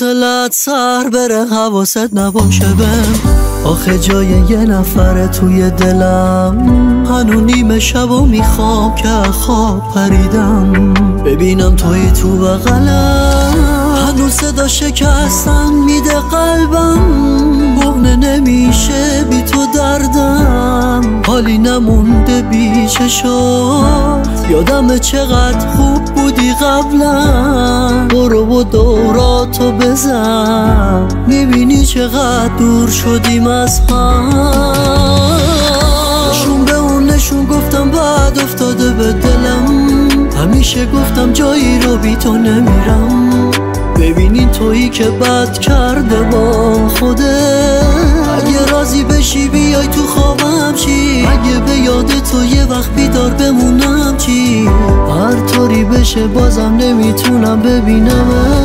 حوصلت سر بره حواست نباشه بهم. آخه جای یه نفره توی دلم، هنو نیمه شب و میخوام که خواب پریدم ببینم توی تو بغلم. هنو صدا شکستن میده قلبم، بغنه نمیشه بی تو دردم. حالی نمونده بی چشات، یادم چقدر خوب بودی قبلا. برو و دوراتو بزن، میبینی چقدر دور شدیم از هم. نشون به اون نشون گفتم بعد افتاده به دلم. همیشه گفتم جایی رو بی تو نمیرم. ببینین تویی که بد کرده با خوده. اگه راضی بشی بیای تو خوابم چی؟ اگه به یاد تو یه وقت بیدار بمونم چی؟ هر طوری بشه بازم نمیتونم ببینم.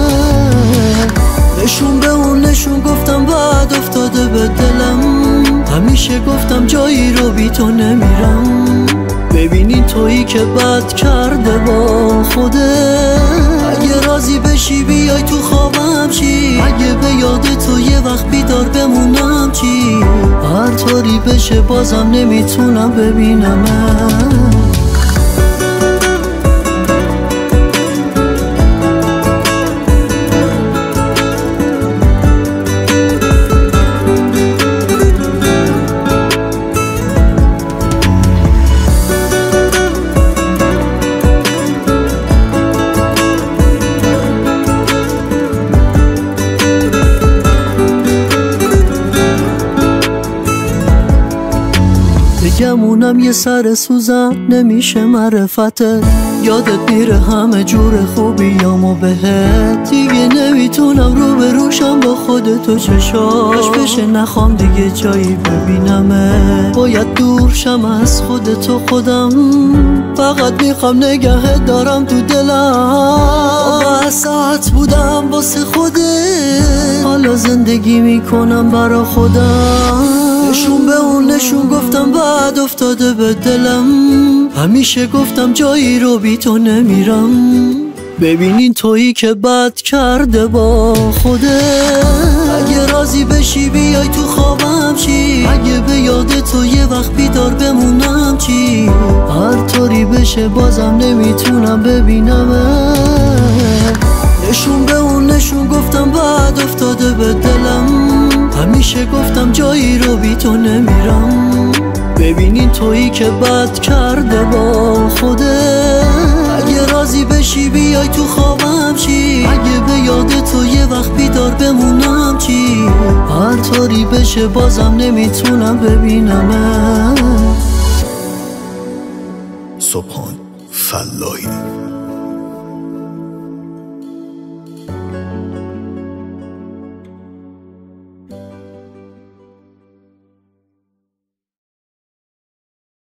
نشون به اون نشون گفتم بعد افتاده به دلم. همیشه گفتم جایی رو بی تو نمیرم. ببینین تویی که بد کرده با خوده. اگه راضی بشی بیای تو خوابم چی؟ اگه به یاد تو یه وقت بیدار بمونم چی؟ هر طوری بشه بازم نمیتونم ببینم. بگمونم یه سر سوزن نمیشه معرفته. یادت میره همه جور خوبیامو بهت. دیگه نمیتونم رو به روشم با خودتو چشاش بشه. نخوام دیگه جایی ببینمه. باید دور شم از خودتو خودم. فقط میخوام نگهت دارم تو دلم. بسات بودم واسه خودت، حالا زندگی میکنم برا خودم. نشون به اون نشون گفتم بعد افتاده به دلم. همیشه گفتم جایی رو بی تو نمیرم. ببینین تویی که بد کرده با خوده. اگه راضی بشی بیای تو خوابم چی؟ اگه به یاد تو یه وقت بیدار بمونم چی؟ هر طوری بشه بازم نمیتونم ببینم. نشون به اون نشون گفتم بعد افتاده به دلم. همیشه گفتم جایی رو بی تو نمیرم. ببینین تویی که بد کرده با خوده. اگه راضی بشی بیای تو خوابم چی؟ اگه به یاد تو یه وقت بیدار بمونم چی؟ هر طوری بشه بازم نمیتونم ببینم. سبحان فلاحی.